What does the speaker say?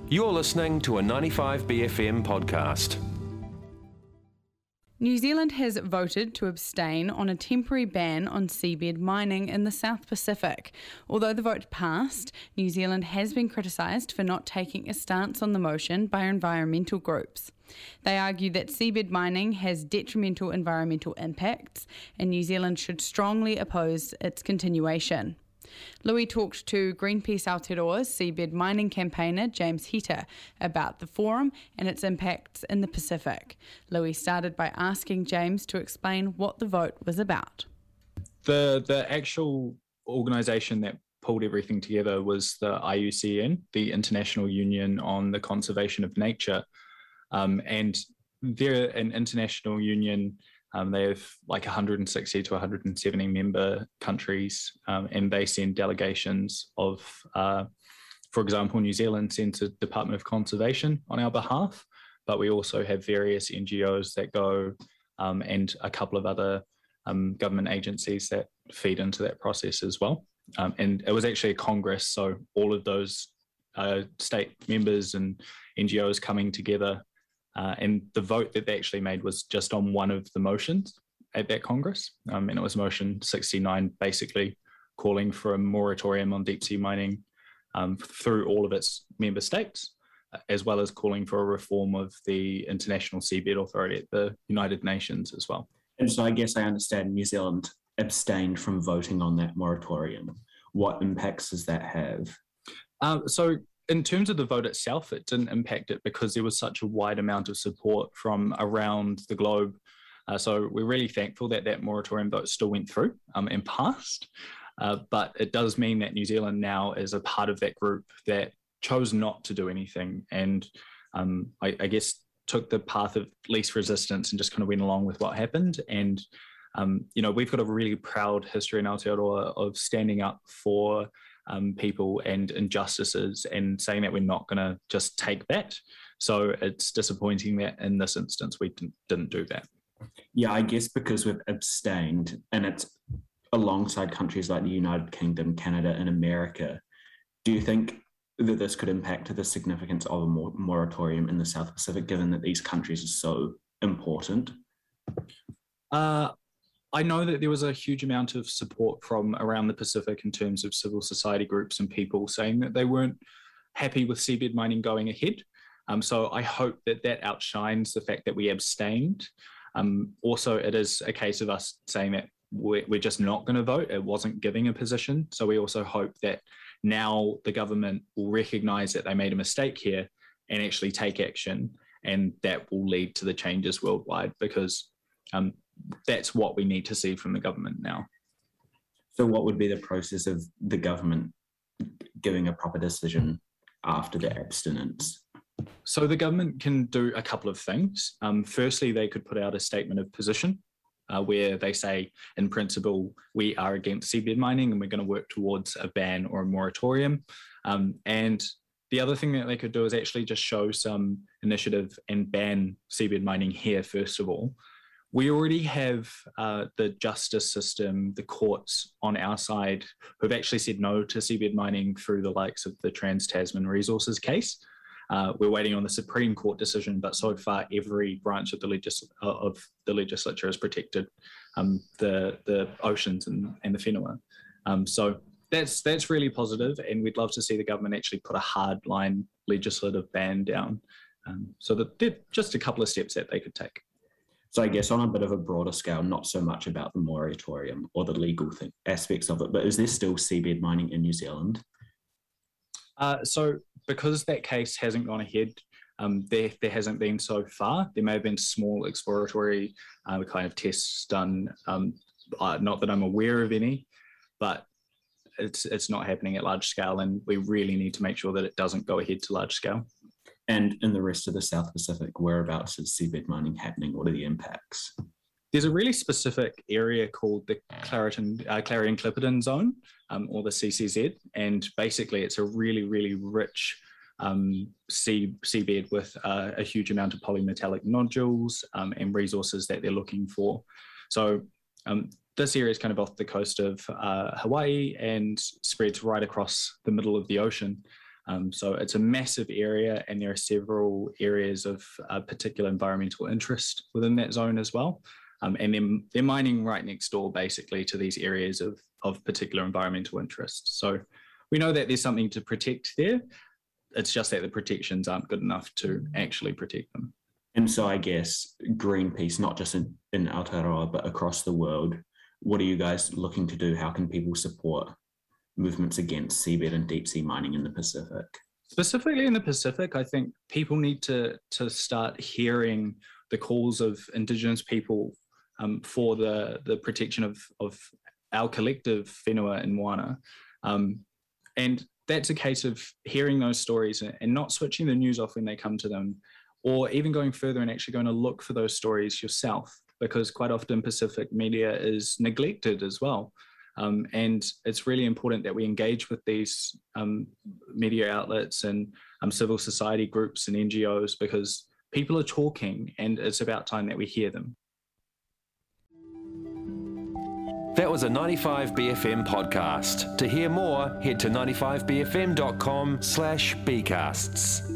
You're listening to a 95BFM podcast. New Zealand has voted to abstain on a temporary ban on seabed mining in the South Pacific. Although the vote passed, New Zealand has been criticised for not taking a stance on the motion by environmental groups. They argue that seabed mining has detrimental environmental impacts and New Zealand should strongly oppose its continuation. Louis talked to Greenpeace Aotearoa's seabed mining campaigner James Hitter about the forum and its impacts in the Pacific. Louis started by asking James to explain what the vote was about. The actual organisation that pulled everything together was the IUCN, the International Union on the Conservation of Nature. And they're an international union. They have like 160 to 170 member countries, and they send delegations of, for example, New Zealand sends a Department of Conservation on our behalf, but we also have various NGOs that go and a couple of other government agencies that feed into that process as well. And it was actually a Congress, so all of those state members and NGOs coming together. And the vote that they actually made was just on one of the motions at that Congress. And it was motion 69, basically calling for a moratorium on deep sea mining through all of its member states, as well as calling for a reform of the International Seabed Authority at the United Nations as well. And so I guess I understand New Zealand abstained from voting on that moratorium. What impacts does that have? So in terms of the vote itself, it didn't impact it because there was such a wide amount of support from around the globe. So we're really thankful that that moratorium vote still went through and passed. But it does mean that New Zealand now is a part of that group that chose not to do anything and I guess took the path of least resistance and just kind of went along with what happened. And, we've got a really proud history in Aotearoa of standing up for people and injustices and saying that we're not going to just take that. So it's disappointing that in this instance we didn't do that. Yeah, I guess because we've abstained and it's alongside countries like the United Kingdom, Canada and America, do you think that this could impact the significance of a moratorium in the South Pacific, given that these countries are so important? I know that there was a huge amount of support from around the Pacific in terms of civil society groups and people saying that they weren't happy with seabed mining going ahead. So I hope that that outshines the fact that we abstained. Also, it is a case of us saying that we're just not going to vote. It wasn't giving a position. So we also hope that now the government will recognise that they made a mistake here and actually take action, and that will lead to the changes worldwide because that's what we need to see from the government now. So what would be the process of the government giving a proper decision after the abstinence? So the government can do a couple of things. Firstly, they could put out a statement of position where they say, in principle, we are against seabed mining and we're going to work towards a ban or a moratorium. And the other thing that they could do is actually just show some initiative and ban seabed mining here, first of all. We already have the justice system, the courts on our side who've actually said no to seabed mining through the likes of the Trans-Tasman Resources case. We're waiting on the Supreme Court decision, but so far every branch of the legislature has protected the oceans and the whenua. So that's really positive, and we'd love to see the government actually put a hard line legislative ban down. So that they're just a couple of steps that they could take. So I guess on a bit of a broader scale, not so much about the moratorium or the legal aspects of it, but is there still seabed mining in New Zealand? So because that case hasn't gone ahead, there hasn't been so far. There may have been small exploratory kind of tests done, not that I'm aware of any, but it's not happening at large scale, and we really need to make sure that it doesn't go ahead to large scale. And in the rest of the South Pacific, whereabouts is seabed mining happening? What are the impacts? There's a really specific area called the Clarion-Clipperton Zone, or the CCZ, and basically it's a really, really rich seabed with a huge amount of polymetallic nodules and resources that they're looking for. So this area is kind of off the coast of Hawaii and spreads right across the middle of the ocean. So it's a massive area, and there are several areas of particular environmental interest within that zone as well. And they're mining right next door, basically, to these areas of particular environmental interest. So we know that there's something to protect there. It's just that the protections aren't good enough to actually protect them. And so I guess Greenpeace, not just in Aotearoa, but across the world, what are you guys looking to do? How can people support movements against seabed and deep sea mining in the Pacific? Specifically in the Pacific, I think people need to start hearing the calls of Indigenous people for the protection of our collective whenua and moana. And that's a case of hearing those stories and not switching the news off when they come to them, or even going further and actually going to look for those stories yourself, because quite often Pacific media is neglected as well. And it's really important that we engage with these media outlets and civil society groups and NGOs, because people are talking and it's about time that we hear them. That was a 95BFM podcast. To hear more, head to 95bfm.com/bcasts.